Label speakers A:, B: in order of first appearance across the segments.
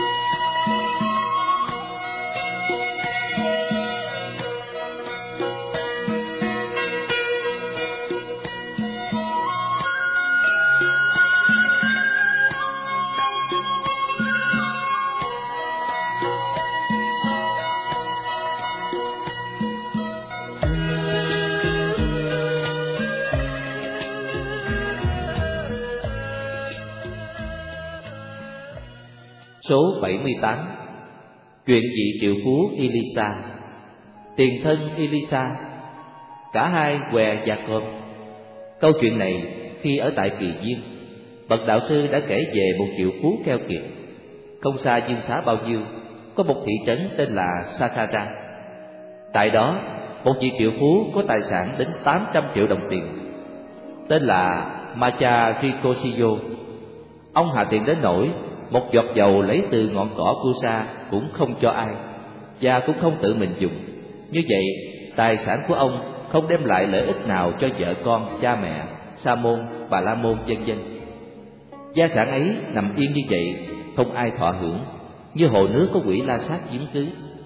A: Số 78. Chuyện vị triệu phú Elisa. Tiền thân Elisa, cả hai què gia cơm. Câu chuyện này khi ở tại Kỳ Viên, bậc đạo sư đã kể về một triệu phú keo kiệt. Không xa Dương Xá bao nhiêu, có một thị trấn tên là Sakkara. Tại đó, một vị triệu phú có tài sản đến 800 triệu đồng tiền, tên là Macha Rikoshiyo. Ông hạ tiền đến nỗi một giọt dầu lấy từ ngọn cỏ Kusa cũng không cho ai, và cũng không tự mình dùng. Như vậy, tài sản của ông không đem lại lợi ích nào cho vợ con, cha mẹ, sa môn, bà la môn, vân vân. Gia sản ấy nằm yên như vậy, không ai thọ hưởng, như hồ nước có quỷ la sát chiếm cứ.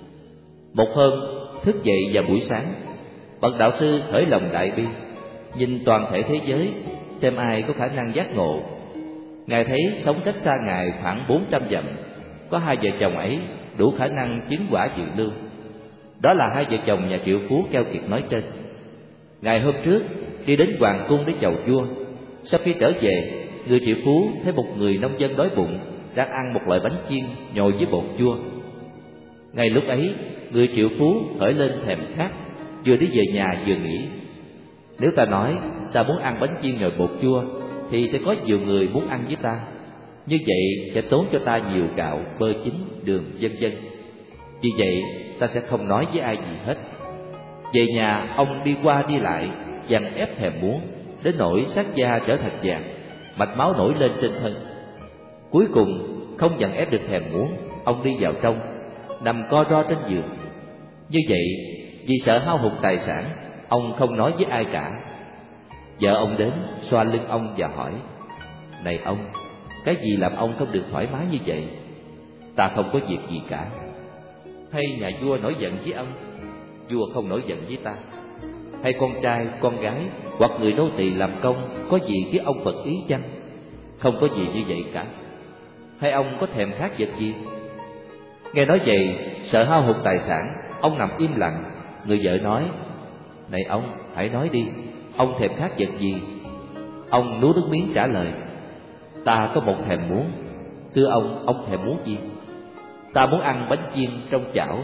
A: Một hôm, thức dậy vào buổi sáng, bậc đạo sư khởi lòng đại bi, nhìn toàn thể thế giới, xem ai có khả năng giác ngộ. Ngài thấy sống cách xa Ngài khoảng 400 dặm, có hai vợ chồng ấy đủ khả năng chứng quả dự lưu. Đó là hai vợ chồng nhà triệu phú keo kiệt nói trên. Ngày hôm trước đi đến hoàng cung để chầu vua. Sau khi trở về, người triệu phú thấy một người nông dân đói bụng đang ăn một loại bánh chiên nhồi với bột chua. Ngay lúc ấy, người triệu phú khởi lên thèm khát, vừa đi về nhà vừa nghĩ: nếu ta nói ta muốn ăn bánh chiên nhồi bột chua thì sẽ có nhiều người muốn ăn với ta. Như vậy sẽ tốn cho ta nhiều gạo, bơ chín, đường, vân vân. Vì vậy ta sẽ không nói với ai gì hết. Về nhà, ông đi qua đi lại, dằn ép thèm muốn, đến nỗi xác da trở thành vàng, mạch máu nổi lên trên thân. Cuối cùng không dằn ép được thèm muốn, ông đi vào trong, nằm co ro trên giường. Như vậy, vì sợ hao hụt tài sản, ông không nói với ai cả. Vợ ông đến xoa lưng ông và hỏi: này ông, cái gì làm ông không được thoải mái như vậy? Ta không có việc gì cả. Hay nhà vua nổi giận với ông? Vua không nổi giận với ta. Hay con trai, con gái hoặc người nô tỳ làm công có gì khiến ông phật ý chăng? Không có gì như vậy cả. Hay ông có thèm khát vật gì? Nghe nói vậy, sợ hao hụt tài sản, ông nằm im lặng. Người vợ nói: này ông, hãy nói đi, ông thèm khát vật gì? Ông nuốt nước miếng trả lời: ta có một thèm muốn. Thưa ông thèm muốn gì? Ta muốn ăn bánh chiên trong chảo.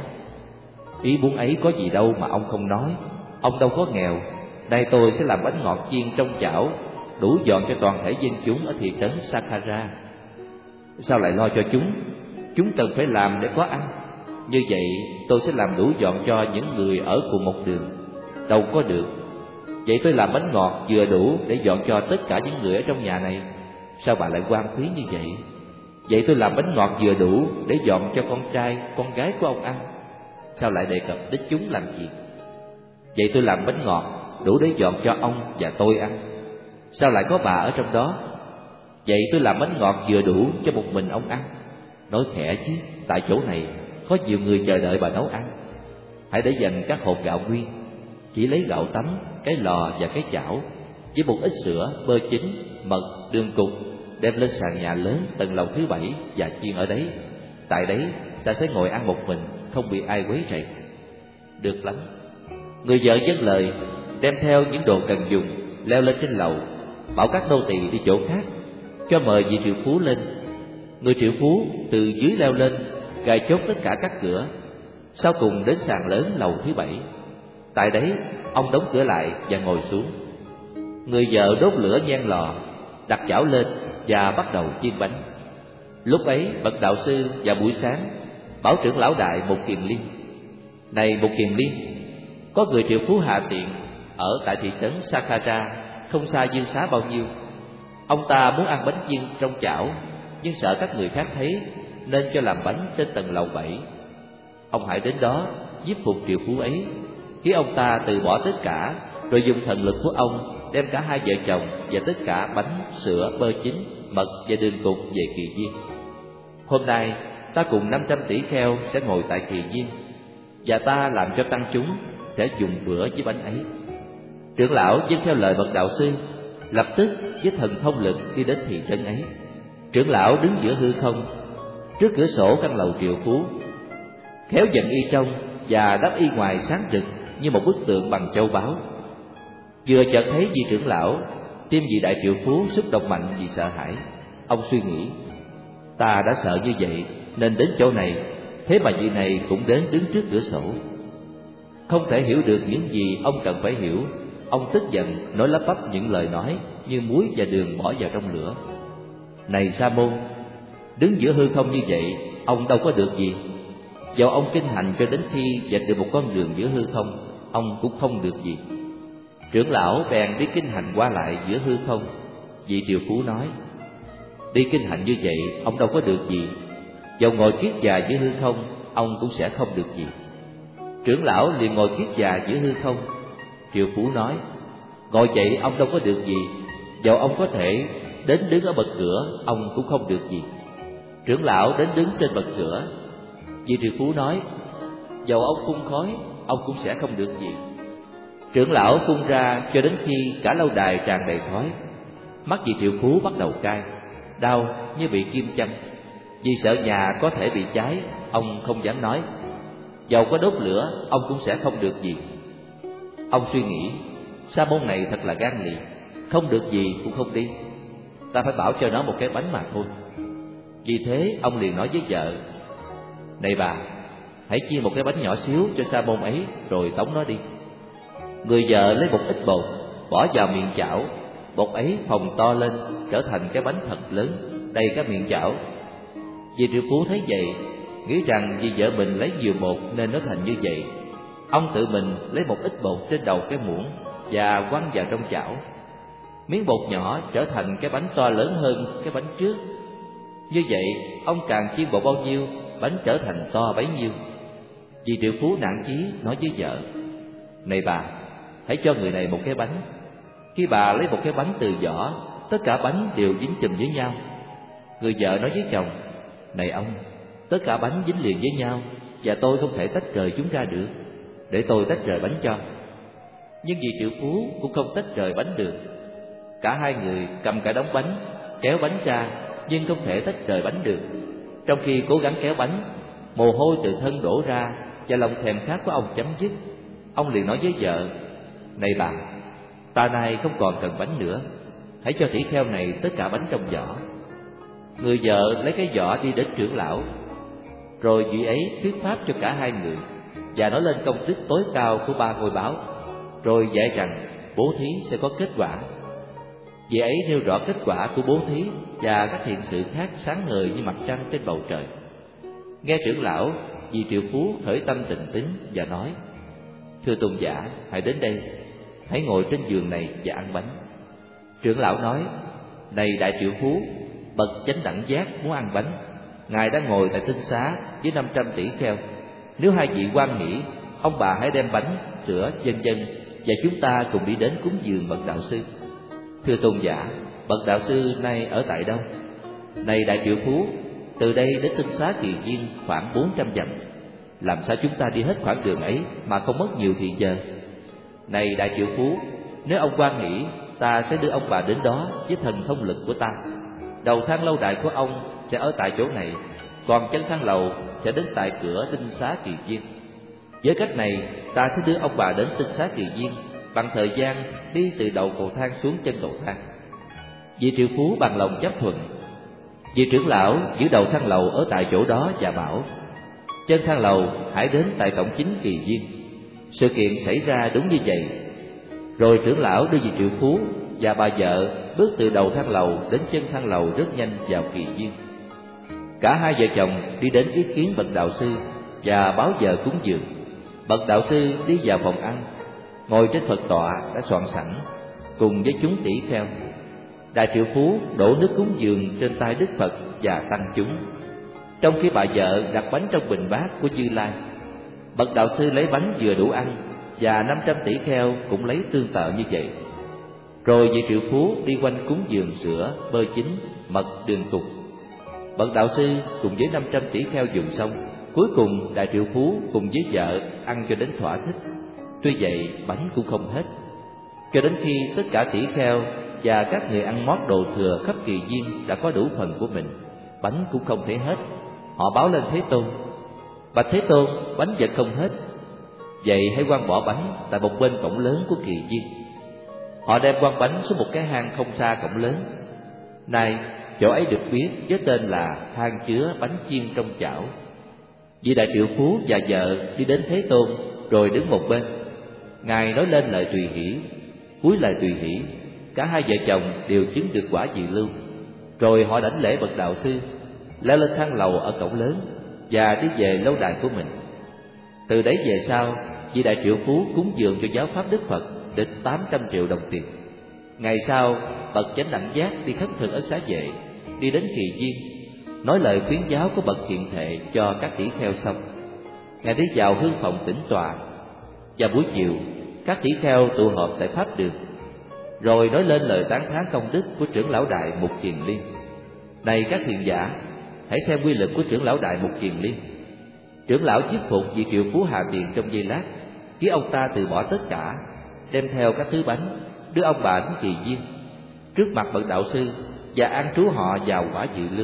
A: Ý muốn ấy có gì đâu mà ông không nói. Ông đâu có nghèo. Nay tôi sẽ làm bánh ngọt chiên trong chảo, đủ dọn cho toàn thể dân chúng ở thị trấn Sakkara. Sao lại lo cho chúng? Chúng cần phải làm để có ăn. Như vậy tôi sẽ làm đủ dọn cho những người ở cùng một đường. Đâu có được. Vậy tôi làm bánh ngọt vừa đủ để dọn cho tất cả những người ở trong nhà này. Sao bà lại hoang phí như vậy? Vậy tôi làm bánh ngọt vừa đủ để dọn cho con trai, con gái của ông ăn. Sao lại đề cập đến chúng làm gì? Vậy tôi làm bánh ngọt đủ để dọn cho ông và tôi ăn. Sao lại có bà ở trong đó? Vậy tôi làm bánh ngọt vừa đủ cho một mình ông ăn. Nói khẽ chứ, tại chỗ này có nhiều người chờ đợi bà nấu ăn. Hãy để dành các hột gạo nguyên. Chỉ lấy gạo tấm, cái lò và cái chảo, với một ít sữa, bơ chín, mật, đường cục, đem lên sàn nhà lớn tầng lầu thứ 7 và chiên ở đấy. Tại đấy ta sẽ ngồi ăn một mình, không bị ai quấy rầy. Được lắm. Người vợ vâng lời, đem theo những đồ cần dùng, leo lên trên lầu, bảo các nô tỳ đi chỗ khác, cho mời vị triệu phú lên. Người triệu phú từ dưới leo lên, gài chốt tất cả các cửa, sau cùng đến sàn lớn lầu thứ 7. Tại đấy ông đóng cửa lại và ngồi xuống. Người vợ đốt lửa nhang lò, đặt chảo lên và bắt đầu chiên bánh. Lúc ấy bậc đạo sư vào buổi sáng bảo trưởng lão đại Một Kiền Liên: này Một Kiền Liên, có người triệu phú hạ tiện ở tại thị trấn Sakkara, không xa Dương Xá bao nhiêu. Ông ta muốn ăn bánh chiên trong chảo, nhưng sợ các người khác thấy, nên cho làm bánh trên tầng lầu 7. Ông hãy đến đó giúp phục triệu phú ấy, khiến ông ta từ bỏ tất cả, rồi dùng thần lực của ông đem cả hai vợ chồng và tất cả bánh, sữa, bơ chín, mật và đường cục về Kỳ Viên. Hôm nay ta cùng 500 tỷ kheo sẽ ngồi tại kỳ viên, và ta làm cho tăng chúng sẽ dùng bữa với bánh ấy. Trưởng lão vâng theo lời bậc đạo sư, lập tức với thần thông lực đi đến thị trấn ấy. Trưởng lão đứng giữa hư không, trước cửa sổ căn lầu triệu phú, khéo dần y trong và đắp y ngoài sáng rực như một bức tượng bằng châu báu. Vừa chợt thấy vị trưởng lão, tim vị đại triệu phú xúc động mạnh vì sợ hãi. Ông suy nghĩ, ta đã sợ như vậy nên đến chỗ này, thế mà vị này cũng đến đứng trước cửa sổ. Không thể hiểu được những gì ông cần phải hiểu, ông tức giận nói lắp bắp những lời nói như muối và đường bỏ vào trong lửa. Này Sa môn, đứng giữa hư không như vậy, ông đâu có được gì. Dẫu ông kinh hành cho đến khi vạch được một con đường giữa hư không, ông cũng không được gì. Trưởng lão bèn đi kinh hành qua lại giữa hư không. Vị triệu phú nói, đi kinh hành như vậy, ông đâu có được gì. Dẫu ngồi kiết già giữa hư không, ông cũng sẽ không được gì. Trưởng lão liền ngồi kiết già giữa hư không. Triệu phú nói, ngồi vậy ông đâu có được gì. Dẫu ông có thể đến đứng ở bậc cửa, ông cũng không được gì. Trưởng lão đến đứng trên bậc cửa. Vị triệu phú nói, dẫu ông phun khói, ông cũng sẽ không được gì. Trưởng lão phun ra cho đến khi cả lâu đài tràn đầy khói. Mắt vị triệu phú bắt đầu cay, đau như bị kim châm. Vì sợ nhà có thể bị cháy, ông không dám nói. Dầu có đốt lửa, ông cũng sẽ không được gì. Ông suy nghĩ, sa môn này thật là gan lì, không được gì cũng không đi. Ta phải bảo cho nó một cái bánh mà thôi. Vì thế ông liền nói với vợ, này bà, hãy chia một cái bánh nhỏ xíu cho sa môn ấy, rồi tống nó đi. Người vợ lấy một ít bột, bỏ vào miệng chảo. Bột ấy phồng to lên, trở thành cái bánh thật lớn, đầy cả miệng chảo. Vị triệu phú thấy vậy, nghĩ rằng vì vợ mình lấy nhiều bột nên nó thành như vậy. Ông tự mình lấy một ít bột trên đầu cái muỗng và quăng vào trong chảo. Miếng bột nhỏ trở thành cái bánh to lớn hơn cái bánh trước. Như vậy, ông càng chiên bột bao nhiêu, bánh trở thành to bấy nhiêu. Vị triệu phú nản chí nói với vợ, này bà, hãy cho người này một cái bánh. Khi bà lấy một cái bánh từ vỏ, tất cả bánh đều dính chùm với nhau. Người vợ nói với chồng, này ông, tất cả bánh dính liền với nhau, và tôi không thể tách rời chúng ra được. Để tôi tách rời bánh cho. Nhưng vị triệu phú cũng không tách rời bánh được. Cả hai người cầm cả đống bánh, kéo bánh ra, nhưng không thể tách rời bánh được. Trong khi cố gắng kéo bánh, mồ hôi từ thân đổ ra, và lòng thèm khát của ông chấm dứt. Ông liền nói với vợ, này bà, ta nay không còn cần bánh nữa, hãy cho tỷ kheo này tất cả bánh trong giỏ. Người vợ lấy cái giỏ đi đến trưởng lão. Rồi vị ấy thuyết pháp cho cả hai người, và nói lên công đức tối cao của 3 ngôi báo, rồi dạy rằng bố thí sẽ có kết quả. Vị ấy nêu rõ kết quả của bố thí và các thiện sự khác sáng ngời như mặt trăng trên bầu trời. Nghe trưởng lão, vị triệu phú khởi tâm tịnh tín và nói, thưa tôn giả, hãy đến đây, hãy ngồi trên giường này và ăn bánh. Trưởng lão nói, này đại triệu phú, bậc chánh đẳng giác muốn ăn bánh. Ngài đã ngồi tại tinh xá với 500 tỷ kheo. Nếu hai vị hoan hỷ, ông bà hãy đem bánh, sữa, vân vân, và chúng ta cùng đi đến cúng dường bậc đạo sư. Thưa tôn giả, bậc đạo sư nay ở tại đâu? Này đại triệu phú, từ đây đến tinh xá Kỳ Viên khoảng 400 dặm. Làm sao chúng ta đi hết khoảng đường ấy mà không mất nhiều thì giờ? Này đại triệu phú, nếu ông hoan hỷ, ta sẽ đưa ông bà đến đó với thần thông lực của ta. Đầu thang lâu đài của ông sẽ ở tại chỗ này, còn chân thang lầu sẽ đến tại cửa tinh xá Kỳ Viên. Với cách này, ta sẽ đưa ông bà đến tinh xá Kỳ Viên bằng thời gian đi từ đầu cầu thang xuống chân cầu thang. Vị triệu phú bằng lòng chấp thuận. Vị trưởng lão giữ đầu thang lầu ở tại chỗ đó và bảo, chân thang lầu hãy đến tại cổng chính Kỳ Viên. Sự kiện xảy ra đúng như vậy. Rồi trưởng lão đưa vị triệu phú và bà vợ bước từ đầu thang lầu đến chân thang lầu rất nhanh vào Kỳ Viên. Cả hai vợ chồng đi đến ý kiến bậc đạo sư và báo giờ cúng dường. Bậc đạo sư đi vào phòng ăn, ngồi trên Phật tọa đã soạn sẵn, cùng với chúng tỷ kheo. Đại triệu phú đổ nước cúng dường trên tay Đức Phật và tăng chúng, trong khi bà vợ đặt bánh trong bình bát của Như Lai. Bậc đạo sư lấy bánh vừa đủ ăn, và 500 tỷ kheo cũng lấy tương tự như vậy. Rồi vị triệu phú đi quanh cúng dường sữa, bơ chín, mật, đường cục. Bậc đạo sư cùng với 500 tỷ kheo dùng xong, cuối cùng đại triệu phú cùng với vợ ăn cho đến thỏa thích. Tuy vậy bánh cũng không hết, cho đến khi tất cả tỷ kheo và các người ăn mót đồ thừa khắp kỳ viên đã có đủ phần của mình, bánh cũng không thể hết. Họ báo lên Thế Tôn: bạch Thế Tôn, bánh vẫn không hết. Vậy hãy quăng bỏ bánh tại một bên cổng lớn của kỳ viên. Họ đem quăng bánh xuống một cái hang không xa cổng lớn. Nay chỗ ấy được biết với tên là hang chứa bánh chiên trong chảo. Vị đại triệu phú và vợ đi đến Thế Tôn rồi đứng một bên. Ngài nói lên lời tùy hỷ, cuối lời tùy hỷ, cả hai vợ chồng đều chứng được quả vị lưu. Rồi họ đảnh lễ bậc đạo sư, leo lên thang lầu ở cổng lớn và đi về lâu đài của mình. Từ đấy về sau, vị đại triệu phú cúng dường cho giáo pháp Đức Phật đến 800 triệu đồng tiền. Ngày sau, bậc chánh đẳng giác đi khất thực ở Xá Vệ, đi đến kỳ viên, nói lời khuyến giáo của bậc thiện thệ cho các tỷ kheo xong. Ngài đi vào hương phòng tĩnh tọa, và buổi chiều các tỷ kheo tụ họp tại pháp đường, rồi nói lên lời tán thán công đức của trưởng lão đại Mục Kiền Liên. Này các thiện giả, hãy xem quy lực của trưởng lão đại Mục Kiền Liên. Trưởng lão thuyết phục vị triệu phú Hà Tiền trong giây lát, khiến ông ta từ bỏ tất cả, đem theo các thứ bánh, đưa ông bà đến kỳ viên trước mặt bậc đạo sư và an trú họ vào quả dự lưu.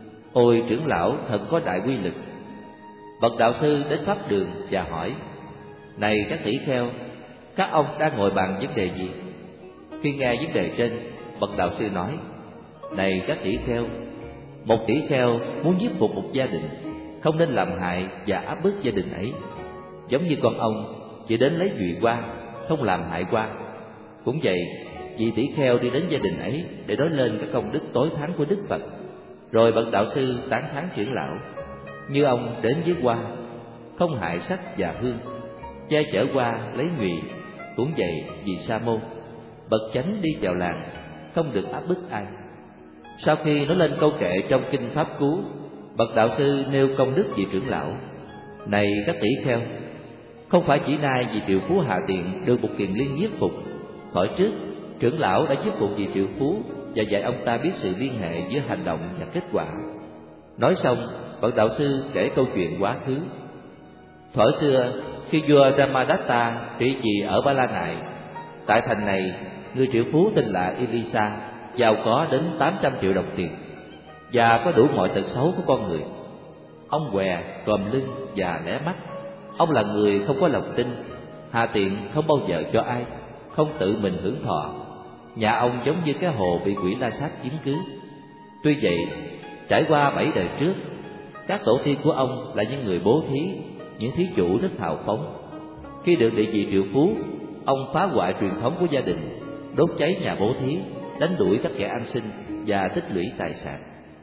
A: Ôi trưởng lão thật có đại quy lực. Bậc đạo sư đến pháp đường và hỏi: này các tỷ kheo, các ông đang ngồi bàn vấn đề gì? Khi nghe vấn đề trên, bậc đạo sư nói: này các tỷ kheo, một tỷ kheo muốn giết phục một gia đình, không nên làm hại và áp bức gia đình ấy. Giống như con ông chỉ đến lấy dùy hoa, không làm hại hoa. Cũng vậy, vị tỷ kheo đi đến gia đình ấy để nói lên các công đức tối thắng của Đức Phật. Rồi bậc đạo sư tán thán trưởng lão: như ông đến với hoa, không hại sắc và hương, che chở hoa lấy nhụy. Cũng vậy, vì Sa môn, bậc chánh đi vào làng, không được áp bức ai. Sau khi nói lên câu kệ trong kinh Pháp Cú, bậc đạo sư nêu công đức vị trưởng lão: này các tỷ kheo, không phải chỉ nay vị triệu phú Hà Tiện được Mục Kiền Liên nhiếp phục. Thuở trước, trưởng lão đã nhiếp phục vị triệu phú và dạy ông ta biết sự liên hệ giữa hành động và kết quả. Nói xong, bậc đạo sư kể câu chuyện quá khứ. Thuở xưa, khi vua Ramadatta trị vì ở Ba La Nại, tại thành này, người triệu phú tên là Elisa, giàu có đến 800 triệu đồng tiền và có đủ mọi tật xấu của con người. Ông què, còm lưng và lẻ mắt. Ông là người không có lòng tin, hà tiện không bao giờ cho ai, không tự mình hưởng thọ. Nhà ông giống như cái hồ bị quỷ la sát chiếm cứ. Tuy vậy, trải qua 7 đời trước, các tổ tiên của ông là những người bố thí, những thí chủ rất hào phóng. Khi được địa vị triệu phú, ông phá hoại truyền thống của gia đình, đốt cháy nhà bố thí, đánh đuổi các kẻ ăn xin và tích lũy tài sản.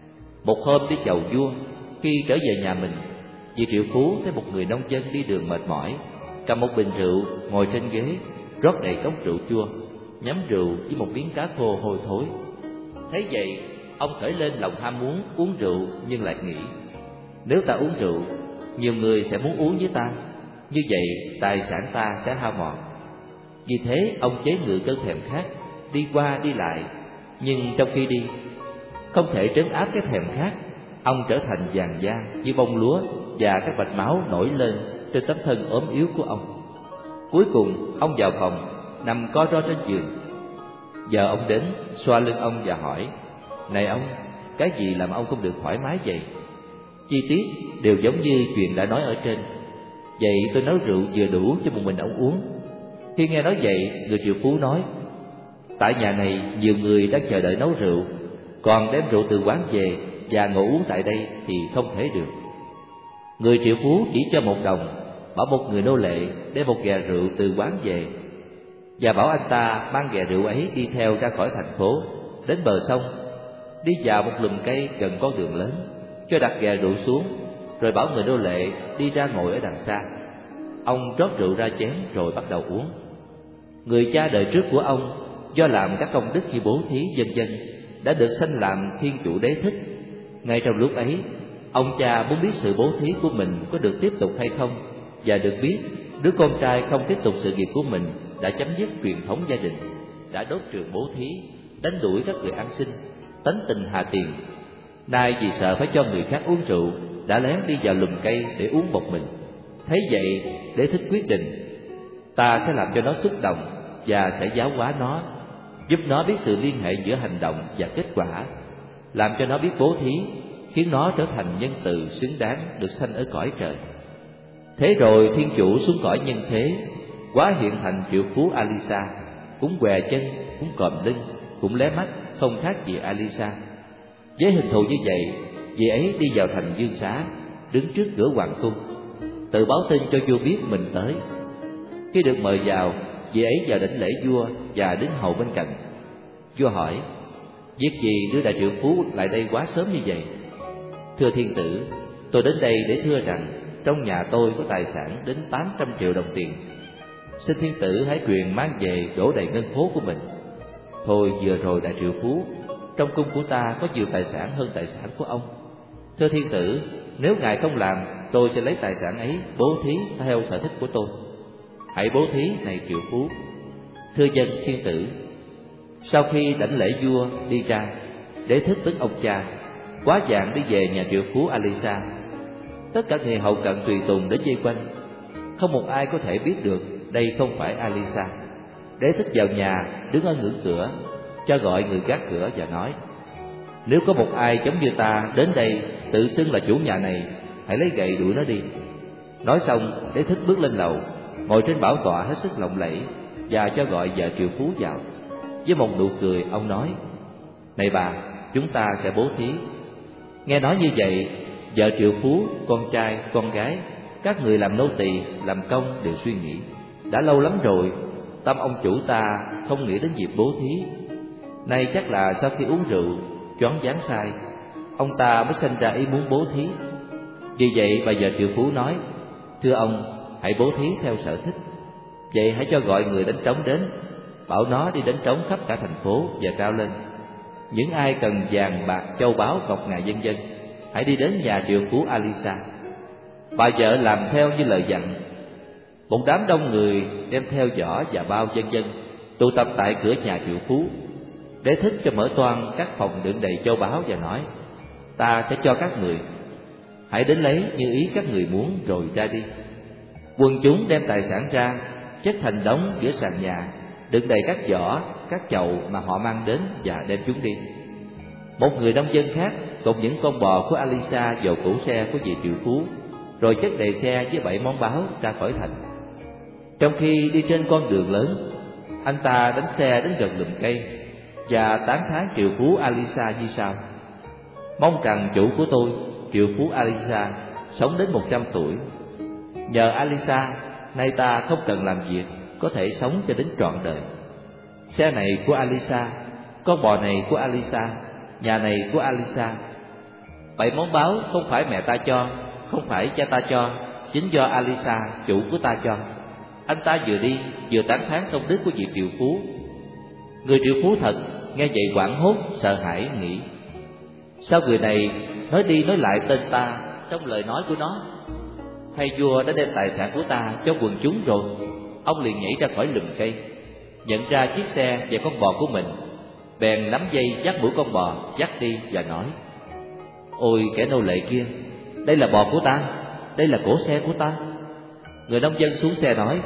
A: Một hôm đi chầu vua, khi trở về nhà mình, vị triệu phú thấy một người nông dân đi đường mệt mỏi, cầm một bình rượu ngồi trên ghế, rót đầy cốc rượu chua, nhắm rượu với một miếng cá khô hôi thối. Thấy vậy, ông khởi lên lòng ham muốn uống rượu, nhưng lại nghĩ: nếu ta uống rượu, nhiều người sẽ muốn uống với ta, như vậy tài sản ta sẽ hao mòn. Vì thế ông chế ngự cơn thèm khát, đi qua đi lại, nhưng trong khi đi, không thể trấn áp cái thèm khát. Ông trở thành vàng da như bông lúa, và các vạch máu nổi lên trên tấm thân ốm yếu của ông. Cuối cùng ông vào phòng, nằm co ro trên giường. Giờ ông đến, xoa lưng ông và hỏi: này ông, cái gì làm ông không được thoải mái vậy? Chi tiết đều giống như chuyện đã nói ở trên. Vậy tôi nấu rượu vừa đủ cho một mình ông uống. Khi nghe nói vậy, người triệu phú nói: tại nhà này nhiều người đang chờ đợi nấu rượu, còn đem rượu từ quán về và ngồi uống tại đây thì không thể được. Người triệu phú chỉ cho 1 đồng, bảo một người nô lệ đem một ghè rượu từ quán về, và bảo anh ta mang ghè rượu ấy đi theo ra khỏi thành phố, đến bờ sông, đi vào một lùm cây gần con đường lớn, cho đặt ghè rượu xuống, rồi bảo người nô lệ đi ra ngồi ở đằng xa. Ông rót rượu ra chén rồi bắt đầu uống. Người cha đời trước của ông, do làm các công đức như bố thí vân vân, đã được sanh làm thiên chủ đế thích. Ngay trong lúc ấy, ông cha muốn biết sự bố thí của mình có được tiếp tục hay không, và được biết đứa con trai không tiếp tục sự nghiệp của mình đã chấm dứt truyền thống gia đình, đã đốt trường bố thí, đánh đuổi các người ăn xin, tánh tình hà tiền. Nay vì sợ phải cho người khác uống rượu, đã lén đi vào lùm cây để uống một mình. Thấy vậy, Đế thích quyết định, ta sẽ làm cho nó xúc động và sẽ giáo hóa nó, giúp nó biết sự liên hệ giữa hành động và kết quả, làm cho nó biết bố thí, khiến nó trở thành nhân từ xứng đáng được sanh ở cõi trời. Thế rồi Thiên Chủ xuống cõi nhân thế, hóa hiện thành triệu phú Alisa, cũng què chân, cũng còm lưng, cũng lé mắt, không khác gì Alisa. Với hình thù như vậy, vị ấy đi vào thành Dương Xá, đứng trước cửa hoàng cung, tự báo tin cho vua biết mình tới. Khi được mời vào, vị ấy vào đảnh lễ vua và đứng hầu bên cạnh. Vua hỏi, việc gì đưa đại triệu phú lại đây quá sớm như vậy? Thưa thiên tử, tôi đến đây để thưa rằng trong nhà tôi có tài sản đến 800 triệu đồng tiền. Xin thiên tử hãy truyền mang về đổ đầy ngân khố của mình. Thôi vừa rồi đại triệu phú, trong cung của ta có nhiều tài sản hơn tài sản của ông. Thưa thiên tử, nếu ngài không làm, tôi sẽ lấy tài sản ấy bố thí theo sở thích của tôi. Hãy bố thí này triệu phú. Thưa dân thiên tử. Sau khi đảnh lễ vua đi ra, Đế thích tức ông cha, quá vàng đi về nhà triệu phú Alisa. Tất cả người hậu cận tùy tùng đến vây quanh, không một ai có thể biết được đây không phải Alisa. Đế thích vào nhà, đứng ở ngưỡng cửa, cho gọi người gác cửa và nói, nếu có một ai giống như ta đến đây tự xưng là chủ nhà này, hãy lấy gậy đuổi nó đi. Nói xong, Đế thích bước lên lầu, ngồi trên bảo tọa hết sức lộng lẫy và cho gọi vợ triệu phú vào. Với một nụ cười, ông nói, này bà, chúng ta sẽ bố thí. Nghe nói như vậy, vợ triệu phú, con trai, con gái, các người làm nô tỳ, làm công đều suy nghĩ, đã lâu lắm rồi, tâm ông chủ ta không nghĩ đến việc bố thí. Nay chắc là sau khi uống rượu, choáng váng say, ông ta mới sinh ra ý muốn bố thí. Vì vậy bà vợ triệu phú nói, thưa ông, hãy bố thí theo sở thích. Vậy hãy cho gọi người đánh trống đến, bảo nó đi đánh trống khắp cả thành phố và cao lên. Những ai cần vàng bạc châu báu ngọc ngà vân vân, hãy đi đến nhà triệu phú Alisa. Bà vợ làm theo như lời dặn. Một đám đông người đem theo giỏ và bao vân vân tụ tập tại cửa nhà triệu phú. Đế thích cho mở toang các phòng đựng đầy châu báu và nói, ta sẽ cho các người, hãy đến lấy như ý các người muốn rồi ra đi. Quần chúng đem tài sản ra, chất thành đống giữa sàn nhà, đựng đầy các giỏ, các chậu mà họ mang đến và đem chúng đi. Một người nông dân khác cùng những con bò của Alisa vào cỗ xe của vị triệu phú, rồi chất đầy xe với 7 món báo ra khỏi thành. Trong khi đi trên con đường lớn, anh ta đánh xe đến gần lùm cây và tán thán triệu phú Alisa như sau, mong rằng chủ của tôi, triệu phú Alisa, sống đến 100 tuổi. Nhờ Alisa, nay ta không cần làm việc, có thể sống cho đến trọn đời. Xe này của Alisa, con bò này của Alisa, nhà này của Alisa. 7 món báo không phải mẹ ta cho, không phải cha ta cho, chính do Alisa, chủ của ta cho. Anh ta vừa đi vừa tán thán công đức của vị triệu phú. Người triệu phú thật nghe vậy hoảng hốt, sợ hãi, nghĩ, sao người này nói đi nói lại tên ta trong lời nói của nó? Hay vua đã đem tài sản của ta cho quần chúng rồi? Ông liền nhảy ra khỏi lùm cây, nhận ra chiếc xe và con bò của mình, bèn nắm dây dắt mũi con bò dắt đi và nói, ôi kẻ nô lệ kia, đây là bò của ta, đây là cỗ xe của ta. Người nông dân xuống xe nói,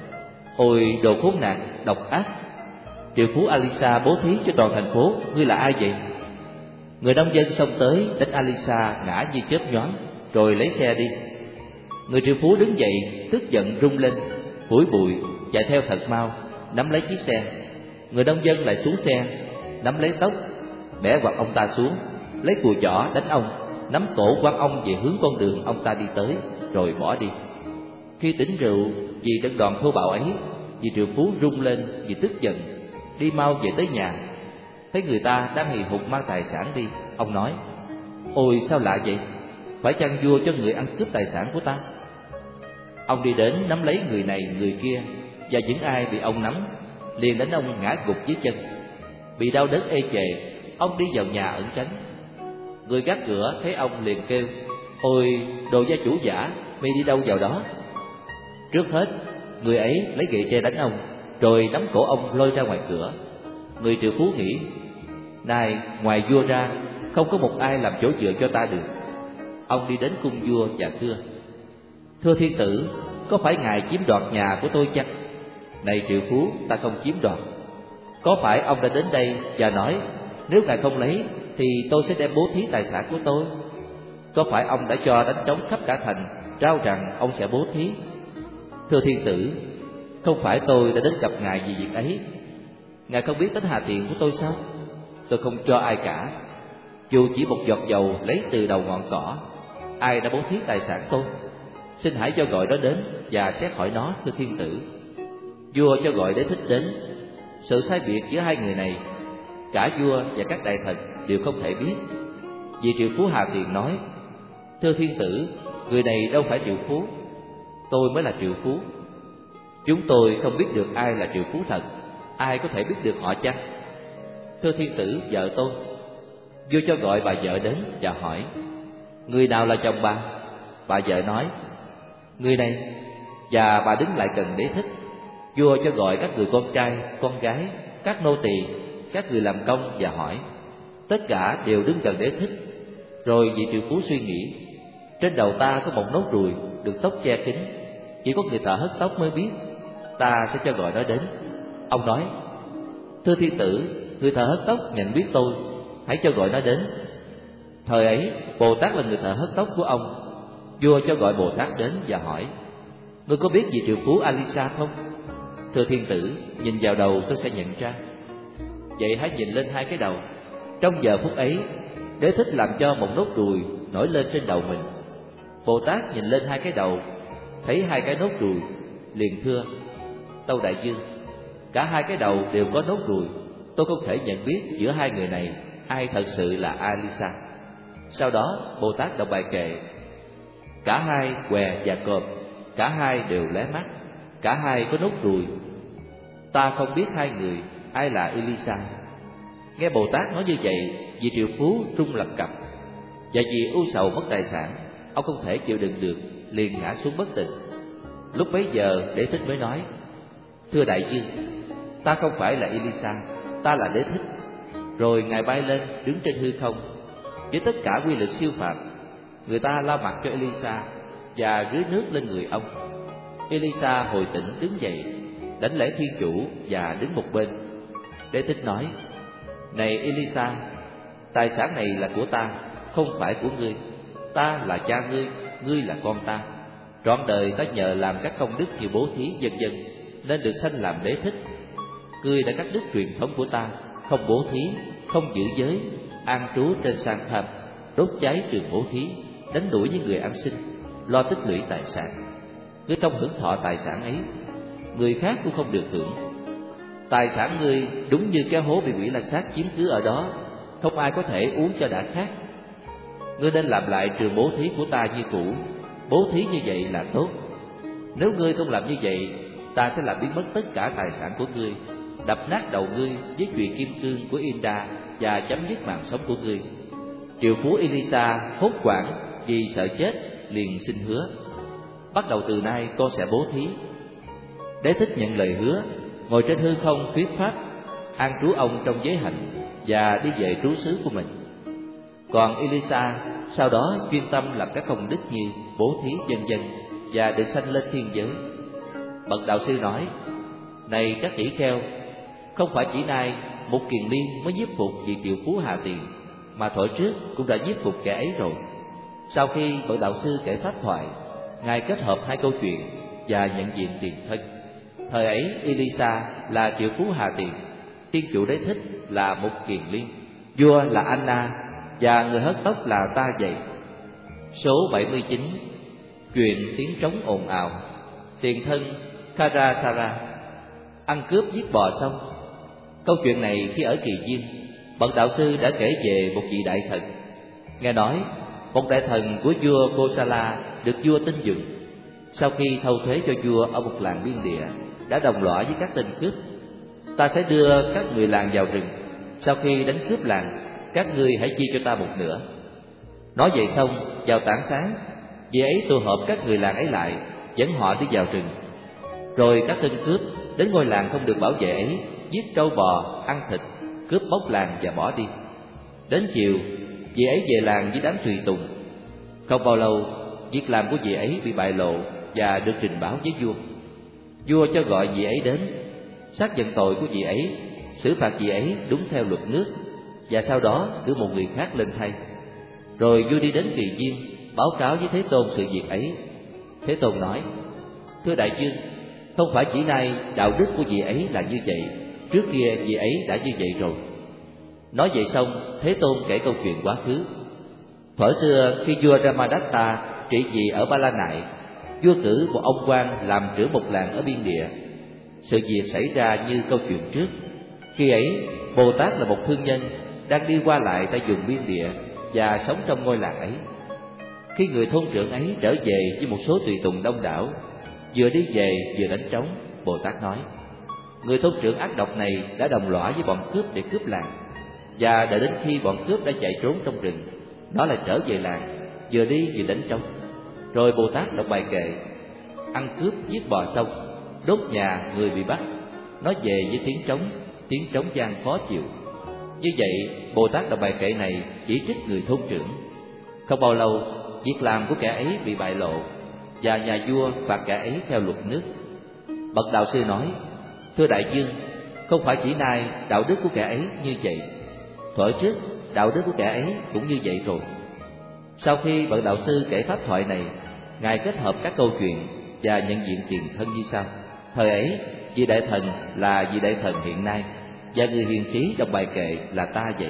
A: ôi đồ khốn nạn, độc ác, triệu phú Alisa bố thí cho toàn thành phố, ngươi là ai vậy? Người nông dân xông tới đánh Alisa ngã như chớp nhoáng, rồi lấy xe đi. Người triệu phú đứng dậy, tức giận rung lên, phủi bụi, chạy theo thật mau, nắm lấy chiếc xe. Người nông dân lại xuống xe, nắm lấy tóc, bẻ quạt ông ta xuống, lấy cùi chỏ đánh ông, nắm cổ quăng ông về hướng con đường ông ta đi tới, rồi bỏ đi. Khi tỉnh rượu vì trận đòn thô bạo ấy, vị triệu phú rung lên vì tức giận, đi mau về tới nhà. Thấy người ta đang hì hục mang tài sản đi, ông nói, ôi sao lạ vậy, phải chăng vua cho người ăn cướp tài sản của ta? Ông đi đến nắm lấy người này người kia, và những ai bị ông nắm liền đánh ông ngã gục dưới chân. Bị đau đớn ê chề, ông đi vào nhà ẩn tránh. Người gác cửa thấy ông liền kêu, ôi đồ gia chủ giả, mày đi đâu vào đó? Trước hết, người ấy lấy gậy tre đánh ông, rồi nắm cổ ông lôi ra ngoài cửa. Người triệu phú nghĩ, này ngoài vua ra, không có một ai làm chỗ dựa cho ta được. Ông đi đến cung vua và thưa: Thưa thiên tử, có phải ngài chiếm đoạt nhà của tôi chăng? Này triệu phú, ta không chiếm đoạt. Có phải ông đã đến đây và nói nếu ngài không lấy thì tôi sẽ đem bố thí tài sản của tôi? Có phải ông đã cho đánh trống khắp cả thành, rao rằng ông sẽ bố thí? Thưa thiên tử, không phải tôi đã đến gặp ngài vì việc ấy. Ngài không biết tính hà tiện của tôi sao? Tôi không cho ai cả, dù chỉ một giọt dầu lấy từ đầu ngọn cỏ. Ai đã bố thí tài sản tôi? Xin hãy cho gọi nó đến và xét hỏi nó, thưa thiên tử. Vua cho gọi Đế Thích đến. Sự sai biệt giữa hai người này, cả vua và các đại thần đều không thể biết. Vì triệu phú hà tiện nói: Thưa thiên tử, người này đâu phải triệu phú, tôi mới là triệu phú. Chúng tôi không biết được ai là triệu phú thật, ai có thể biết được họ chăng? Thưa thiên tử, vợ tôi. Vua cho gọi bà vợ đến và hỏi: Người nào là chồng bà? Bà vợ nói: Người này. Và bà đứng lại gần Đế Thích. Vua cho gọi các người con trai, con gái, các nô tỳ, các người làm công và hỏi. Tất cả đều đứng gần Đế Thích. Rồi vị triệu phú suy nghĩ: Trên đầu ta có một nốt ruồi được tóc che kín, chỉ có người thợ hớt tóc mới biết. Ta sẽ cho gọi nó đến. Ông nói: Thưa thiên tử, người thợ hớt tóc nhận biết tôi, hãy cho gọi nó đến. Thời ấy Bồ Tát là người thợ hớt tóc của ông. Vua cho gọi Bồ Tát đến và hỏi: Ngươi có biết vị triệu phú Alisa không? Thưa thiên tử, nhìn vào đầu tôi sẽ nhận ra. Vậy hãy nhìn lên hai cái đầu. Trong giờ phút ấy, Đế Thích làm cho một nốt ruồi nổi lên trên đầu mình. Bồ Tát nhìn lên hai cái đầu, thấy hai cái nốt ruồi, liền thưa: Tâu đại vương, cả hai cái đầu đều có nốt ruồi, tôi không thể nhận biết giữa hai người này ai thật sự là Alisa. Sau đó Bồ Tát đọc bài kệ: Cả hai què và cọp, cả hai đều lé mắt, cả hai có nốt ruồi. Ta không biết hai người ai là Elisa. Nghe Bồ Tát nói như vậy, vì triệu phú rung lập cập, và vì ưu sầu mất tài sản, ông không thể chịu đựng được, liền ngã xuống bất tỉnh. Lúc bấy giờ Đế Thích mới nói: Thưa đại vương, ta không phải là Elisa, ta là Đế Thích. Rồi ngài bay lên đứng trên hư không với tất cả quy lực siêu phàm. Người ta lau mặt cho Elisa và rưới nước lên người ông. Elisa hồi tỉnh đứng dậy, đảnh lễ thiên chủ và đứng một bên. Đế Thích nói: Này Elisa, tài sản này là của ta, không phải của ngươi. Ta là cha ngươi, ngươi là con ta. Trọn đời ta nhờ làm các công đức như bố thí vân vân, nên được sanh làm Đế Thích. Ngươi đã cắt đứt truyền thống của ta, không bố thí, không giữ giới, an trú trên sang tham, đốt cháy trường bố thí, đánh đuổi những người ăn xin, lo tích lũy tài sản. Ngươi không hưởng thọ tài sản ấy, người khác cũng không được hưởng. Tài sản ngươi đúng như cái hố bị quỷ La Sát chiếm cứ ở đó, không ai có thể uống cho đã khát. Ngươi nên làm lại trường bố thí của ta như cũ. Bố thí như vậy là tốt. Nếu ngươi không làm như vậy, ta sẽ làm biến mất tất cả tài sản của ngươi, đập nát đầu ngươi với chùy kim cương của Inda và chấm dứt mạng sống của ngươi. Triệu phú Elisa hốt hoảng vì sợ chết, liền xin hứa: Bắt đầu từ nay con sẽ bố thí. Đế Thích nhận lời hứa, ngồi trên hư không thuyết pháp, an trú ông trong giới hạnh và đi về trú xứ của mình. Còn Elisa sau đó chuyên tâm làm các công đức như bố thí vân vân và được sanh lên thiên giới. Bậc đạo sư nói: Này các tỷ kheo, không phải chỉ nay một kiền liên mới nhiếp phục vị triệu phú hà tiền, mà thuở trước cũng đã nhiếp phục kẻ ấy rồi. Sau khi bậc đạo sư kể pháp thoại, ngài kết hợp hai câu chuyện và nhận diện tiền thân. Thời ấy Elisa là triệu phú hà tiền, thiên chủ Đế Thích là một kiền liên, vua là Anna và người hớt tóc là Ta Dày. Số 79. Chuyện tiếng trống ồn ào. Tiền thân Karasara ăn cướp giết bò xong. Câu chuyện này khi ở Kỳ Diêm, bậc đạo sư đã kể về một vị đại thần. Nghe nói một đại thần của vua Kosala được vua tin dùng. Sau khi thâu thuế cho vua ở một làng biên địa, đã đồng lõa với các tên cướp: Ta sẽ đưa các người làng vào rừng, sau khi đánh cướp làng, các ngươi hãy chia cho ta một nửa. Nói vậy xong, vào tảng sáng, vì ấy tụ họp các người làng ấy lại, dẫn họ đi vào rừng. Rồi các tên cướp đến ngôi làng không được bảo vệ ấy, giết trâu bò, ăn thịt, cướp bóc làng và bỏ đi. Đến chiều, vị ấy về làng với đám tùy tùng. Không bao lâu, việc làm của vị ấy bị bại lộ và được trình báo với vua. Vua cho gọi vị ấy đến, xác nhận tội của vị ấy, xử phạt vị ấy đúng theo luật nước, và sau đó cử một người khác lên thay. Rồi vua đi đến Kỳ Viên, báo cáo với Thế Tôn sự việc ấy. Thế Tôn nói: thưa đại vương, không phải chỉ nay đạo đức của vị ấy là như vậy, trước kia vị ấy đã như vậy rồi. Nói vậy xong, Thế Tôn kể câu chuyện quá khứ. Thuở xưa, khi vua Ramadatta trị vì ở Ba La Nại, vua cử một ông quan làm trưởng một làng ở biên địa. Sự việc xảy ra như câu chuyện trước. Khi ấy, Bồ Tát là một thương nhân đang đi qua lại tại vùng biên địa và sống trong ngôi làng ấy. Khi người thôn trưởng ấy trở về với một số tùy tùng đông đảo, vừa đi về vừa đánh trống, Bồ Tát nói: người thôn trưởng ác độc này đã đồng lõa với bọn cướp để cướp làng, và đợi đến khi bọn cướp đã chạy trốn trong rừng, nó lại trở về làng, vừa đi vừa đánh trống. Rồi Bồ Tát đọc bài kệ: ăn cướp giết bò xong, đốt nhà người bị bắt, nó về với tiếng trống vang khó chịu. Như vậy, Bồ Tát đọc bài kệ này chỉ trích người thôn trưởng. Không bao lâu, việc làm của kẻ ấy bị bại lộ, và nhà vua phạt kẻ ấy theo luật nước. Bậc đạo sư nói: thưa đại vương, không phải chỉ nay đạo đức của kẻ ấy như vậy, thuở trước đạo đức của kẻ ấy cũng như vậy rồi. Sau khi bậc đạo sư kể pháp thoại này, ngài kết hợp các câu chuyện và nhận diện tiền thân như sau. Thời ấy, vị đại thần là vị đại thần hiện nay, và người hiền trí đọc bài kệ là ta vậy.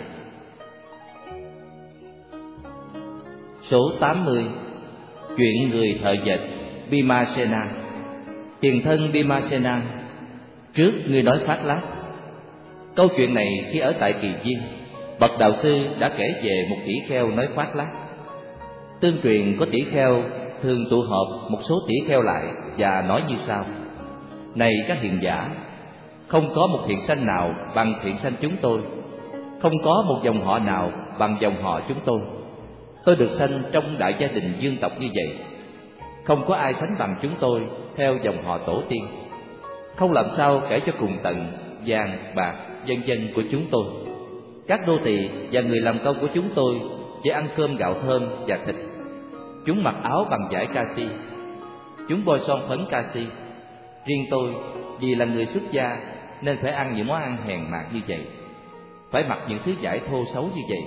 A: Số 80. Chuyện người thợ dệt Bhimasena. Tiền thân Bhimasena, trước ngươi nói Phát Lát. Câu chuyện này khi ở tại Kỳ Viên, bậc đạo sư đã kể về một tỷ kheo nói Phát Lát. Tương truyền có tỷ kheo thường tụ họp một số tỷ kheo lại và nói như sau: này các hiền giả, không có một thiện sanh nào bằng thiện sanh chúng tôi, không có một dòng họ nào bằng dòng họ chúng tôi. Tôi được sanh trong đại gia đình dương tộc như vậy, không có ai sánh bằng chúng tôi theo dòng họ tổ tiên. Không làm sao kể cho cùng tận vàng, bạc, vân vân của chúng tôi. Các nô tỳ và người làm công của chúng tôi chỉ ăn cơm gạo thơm và thịt. Chúng mặc áo bằng vải casi, chúng bôi son phấn casi. Riêng tôi, vì là người xuất gia nên phải ăn những món ăn hèn mạt như vậy, phải mặc những thứ vải thô xấu như vậy.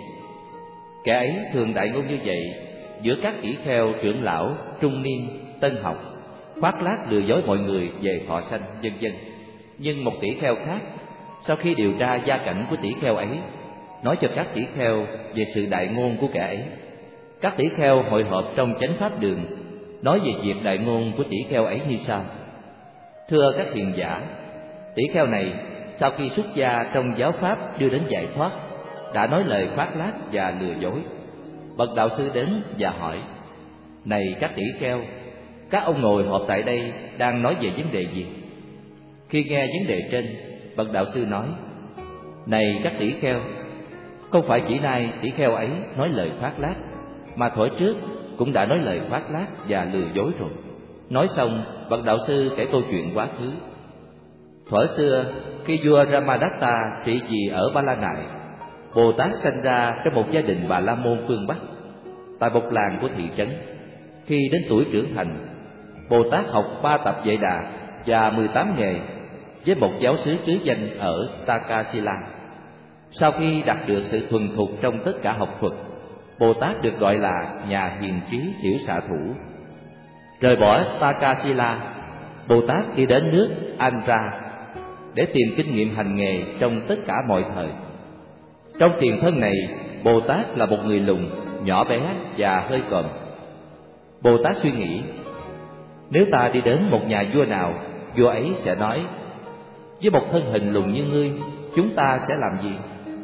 A: Kẻ ấy thường đại ngôn như vậy giữa các tỷ kheo trưởng lão trung niên tân học, khoác lác lừa dối mọi người về thọ sanh vân vân. Nhưng một tỷ kheo khác, sau khi điều tra gia cảnh của tỷ kheo ấy, nói cho các tỷ kheo về sự đại ngôn của kẻ ấy. Các tỷ kheo hội họp trong chánh pháp đường, nói về việc đại ngôn của tỷ kheo ấy như sau: thưa các hiền giả, tỷ kheo này sau khi xuất gia trong giáo pháp đưa đến giải thoát, đã nói lời khoác lác và lừa dối. Bậc đạo sư đến và hỏi: này các tỷ kheo, các ông ngồi họp tại đây đang nói về vấn đề gì? Khi nghe vấn đề trên, bậc đạo sư nói: này các tỷ kheo, không phải chỉ nay tỷ kheo ấy nói lời khoác lác, mà thuở trước cũng đã nói lời khoác lác và lừa dối rồi. Nói xong, bậc đạo sư kể câu chuyện quá khứ. Thuở xưa, khi vua Ramadatta trị vì ở Ba La Nại, Bồ Tát sanh ra trong một gia đình Bà La Môn phương Bắc, tại một làng của thị trấn. Khi đến tuổi trưởng thành, Bồ Tát học 3 tập Vệ Đà và 18 nghề với một giáo xứ trứ danh ở Takasila. Sau khi đạt được sự thuần thục trong tất cả học thuật, Bồ Tát được gọi là nhà hiền trí thiểu xạ thủ. Rời bỏ Takasila, Bồ Tát đi đến nước Andhra để tìm kinh nghiệm hành nghề trong tất cả mọi thời. Trong tiền thân này, Bồ Tát là một người lùn, nhỏ bé và hơi còm. Bồ Tát suy nghĩ: nếu ta đi đến một nhà vua nào, vua ấy sẽ nói: với một thân hình lùn như ngươi, chúng ta sẽ làm gì?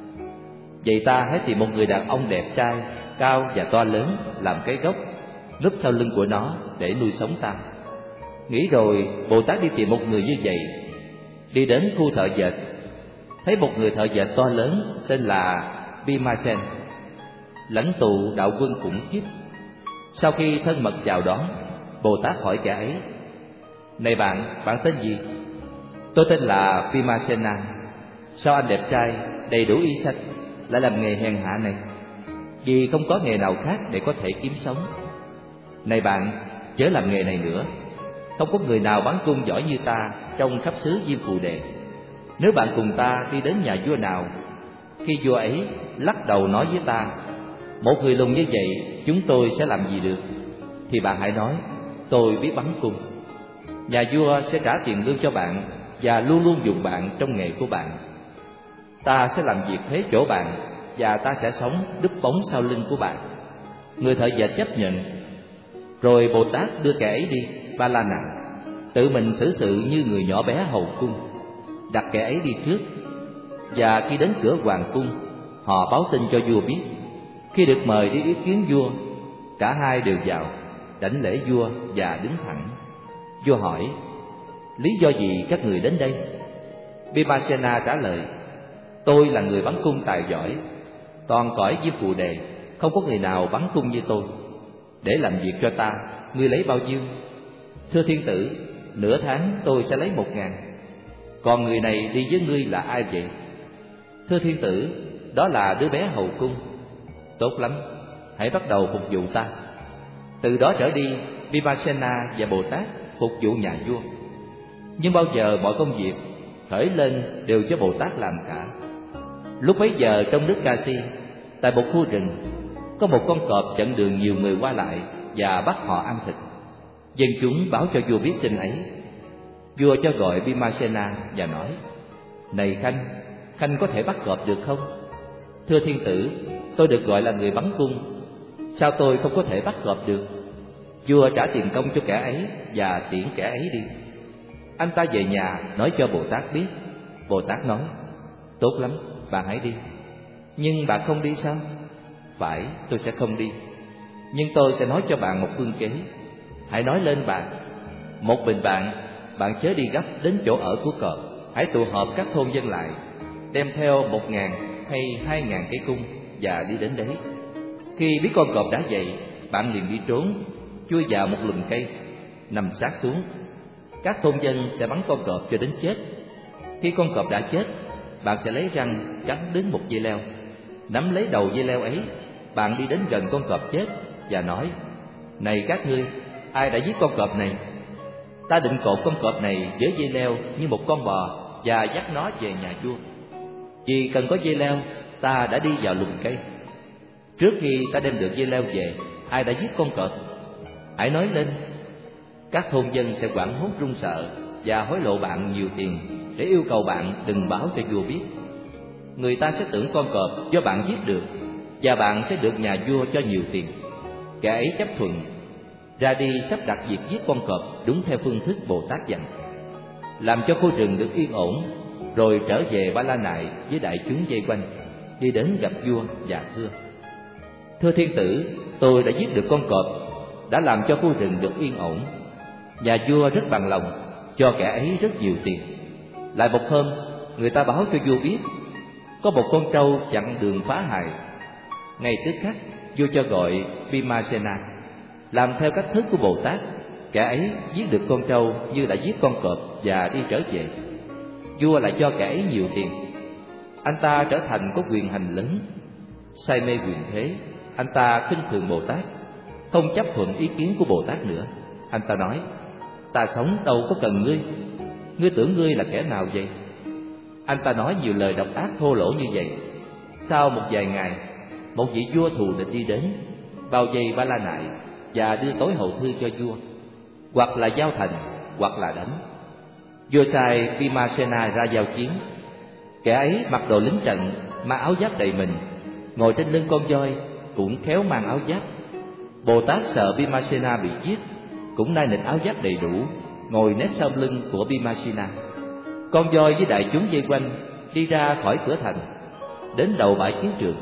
A: Vậy ta hãy tìm một người đàn ông đẹp trai, cao và to lớn làm cái gốc, núp sau lưng của nó để nuôi sống ta. Nghĩ rồi, Bồ Tát đi tìm một người như vậy. Đi đến khu thợ dệt, thấy một người thợ dệt to lớn tên là Bhimasen, lãnh tụ đạo quân khủng khiếp. Sau khi thân mật chào đón, Bồ Tát hỏi kẻ ấy: này bạn tên gì? Tôi tên là Bhimasena. Sao anh đẹp trai, đầy đủ y sách, lại làm nghề hèn hạ này? vì không có nghề nào khác để có thể kiếm sống. Này bạn, chớ làm nghề này nữa. Không có người nào bắn cung giỏi như ta trong khắp xứ Diêm Phù Đề. Nếu bạn cùng ta đi đến nhà vua nào, khi vua ấy lắc đầu nói với ta, một người lùn như vậy chúng tôi sẽ làm gì được, thì bạn hãy nói, tôi biết bắn cung. Nhà vua sẽ trả tiền lương cho bạn và luôn luôn dùng bạn trong nghề của bạn. Ta sẽ làm việc thế chỗ bạn, và ta sẽ sống đúp bóng sau lưng của bạn. Người thợ dệt chấp nhận. Rồi Bồ Tát đưa kẻ ấy đi Ba La Nại, tự mình xử sự như người nhỏ bé hầu cung, đặt kẻ ấy đi trước. Và khi đến cửa hoàng cung, họ báo tin cho vua biết. Khi được mời đi ý kiến vua, cả hai đều vào, đảnh lễ vua và đứng thẳng. Vua hỏi, lý do gì các người đến đây? Vipassana trả lời, tôi là người bắn cung tài giỏi. Toàn cõi Diêm Phù Đề không có người nào bắn cung như tôi. Để làm việc cho ta, ngươi lấy bao nhiêu? Thưa thiên tử, nửa tháng tôi sẽ lấy 1.000. Còn người này đi với ngươi là ai vậy? Thưa thiên tử, đó là đứa bé hầu cung. Tốt lắm, hãy bắt đầu phục vụ ta. Từ đó trở đi, Vipassana và Bồ Tát phục vụ nhà vua. Nhưng bao giờ mọi công việc khởi lên đều cho Bồ Tát làm cả. Lúc bấy giờ trong nước Kasi, tại một khu rừng, có một con cọp chặn đường nhiều người qua lại và bắt họ ăn thịt. Dân chúng báo cho vua biết tin ấy. Vua cho gọi Vipassana và nói, này Khanh có thể bắt cọp được không? Thưa thiên tử, tôi được gọi là người bắn cung, sao tôi không có thể bắt cọp được? Vua trả tiền công cho kẻ ấy và tiễn kẻ ấy đi. Anh ta về nhà nói cho Bồ Tát biết. Bồ Tát nói, tốt lắm, bạn hãy đi. Nhưng bạn không đi sao? Phải, tôi sẽ không đi. Nhưng tôi sẽ nói cho bạn một phương kế. Hãy nói lên bạn. Một mình bạn chớ đi gấp đến chỗ ở của cọp. Hãy tụ họp các thôn dân lại, đem theo 1.000 hay 2.000 cây cung và đi đến đấy. Khi biết con cọp đã dậy, bạn liền đi trốn, chui vào một lùm cây, nằm sát xuống. Các thôn dân sẽ bắn con cọp cho đến chết. Khi con cọp đã chết, bạn sẽ lấy răng cắn đến một dây leo, nắm lấy đầu dây leo ấy. Bạn đi đến gần con cọp chết và nói, này các ngươi, ai đã giết con cọp này? Ta định cột con cọp này với dây leo như một con bò và dắt nó về nhà vua. Vì cần có dây leo, ta đã đi vào lùm cây. Trước khi ta đem được dây leo về, ai đã giết con cọp? Hãy nói lên. Các thôn dân sẽ hoảng hốt run sợ và hối lộ bạn nhiều tiền để yêu cầu bạn đừng báo cho vua biết. Người ta sẽ tưởng con cọp do bạn giết được, và bạn sẽ được nhà vua cho nhiều tiền. Kẻ ấy chấp thuận, ra đi sắp đặt việc giết con cọp đúng theo phương thức Bồ Tát dặn, làm cho khu rừng được yên ổn, rồi trở về Ba La Nại với đại chúng vây quanh, đi đến gặp vua và thưa, thưa thiên tử, tôi đã giết được con cọp, đã làm cho khu rừng được yên ổn. Nhà vua rất bằng lòng, cho kẻ ấy rất nhiều tiền. Lại một hôm, người ta báo cho vua biết có một con trâu chặn đường phá hại. Ngay tức khắc, vua cho gọi Vipassana, làm theo cách thức của Bồ Tát. Kẻ ấy giết được con trâu như đã giết con cọp và đi trở về. Vua lại cho kẻ ấy nhiều tiền. Anh ta trở thành có quyền hành lớn. Say mê quyền thế, anh ta khinh thường Bồ Tát, không chấp thuận ý kiến của Bồ Tát nữa. Anh ta nói, ta sống đâu có cần ngươi, ngươi tưởng ngươi là kẻ nào vậy? Anh ta nói nhiều lời độc ác thô lỗ như vậy. Sau một vài ngày, một vị vua thù địch đi đến, bao vây Ba La Nại và đưa tối hậu thư cho vua, hoặc là giao thành, hoặc là đánh. Vua sai Vipassana ra giao chiến. Kẻ ấy mặc đồ lính trận, mang áo giáp đầy mình, ngồi trên lưng con voi, cũng khéo mang áo giáp. Bồ Tát sợ Vipassana bị giết, cũng nai nịt áo giáp đầy đủ, ngồi nép sau lưng của Vipassana. Con voi với đại chúng vây quanh đi ra khỏi cửa thành, đến đầu bãi chiến trường.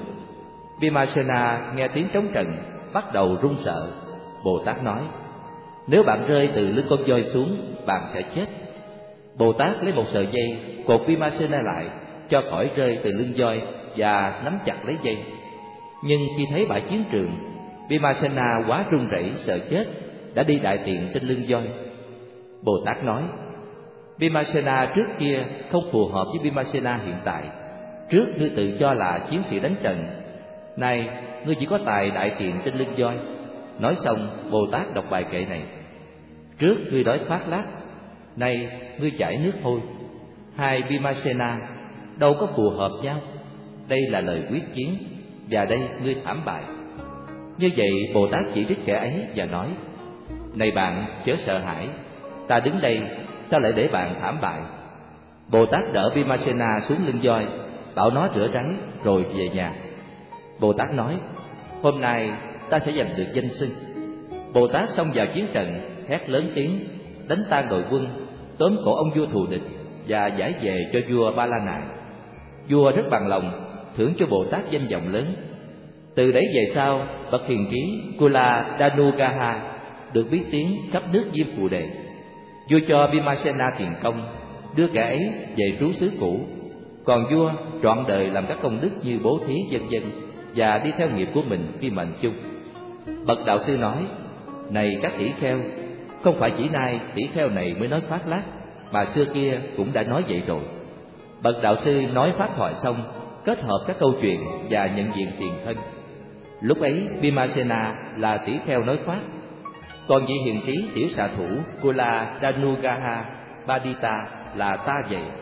A: Vipassana nghe tiếng trống trận, bắt đầu run sợ. Bồ Tát nói, nếu bạn rơi từ lưng con voi xuống, bạn sẽ chết. Bồ Tát lấy một sợi dây cột Vipassana lại, cho khỏi rơi từ lưng voi và nắm chặt lấy dây. Nhưng khi thấy bãi chiến trường, Vipassana quá run rẩy sợ chết, đã đi đại tiện trên lưng voi. Bồ Tát nói, Vipassana trước kia không phù hợp với Vipassana hiện tại. Trước ngươi tự cho là chiến sĩ đánh trận, nay ngươi chỉ có tài đại tiện trên lưng voi. Nói xong, Bồ Tát đọc bài kệ này: trước ngươi đói khoác lác, nay ngươi chảy nước hôi. Hai Bhimasena đâu có phù hợp nhau. Đây là lời quyết chiến, và đây ngươi thảm bại. Như vậy Bồ Tát chỉ trích kẻ ấy và nói: này bạn, chớ sợ hãi, ta đứng đây, sao lại để bạn thảm bại? Bồ Tát đỡ Bhimasena xuống lưng voi, bảo nó rửa ráy rồi về nhà. Bồ Tát nói: hôm nay ta sẽ giành được danh xưng. Bồ Tát xông vào chiến trận, hét lớn tiếng, đánh tan đội quân, tóm cổ ông vua thù địch và giải về cho vua Ba La Nại. Vua rất bằng lòng, thưởng cho Bồ Tát danh vọng lớn. Từ đấy về sau, bậc hiền trí Kula Danugaha được biết tiếng khắp nước Diêm Phù Đề. Vua cho Bhimasena tiền công, đưa kẻ ấy về trú xứ cũ. Còn vua trọn đời làm các công đức như bố thí vân vân, và đi theo nghiệp của mình khi mệnh chung. Bậc đạo sư nói: này các tỷ kheo, không phải chỉ nay tỷ kheo này mới nói khoác lác, mà xưa kia cũng đã nói vậy rồi. Bậc đạo sư nói pháp thoại xong, kết hợp các câu chuyện và nhận diện tiền thân. Lúc ấy Bhimasena là tỷ kheo nói khoác, còn vị hiền trí tiểu xạ thủ Kula Danugaha Padita là ta vậy.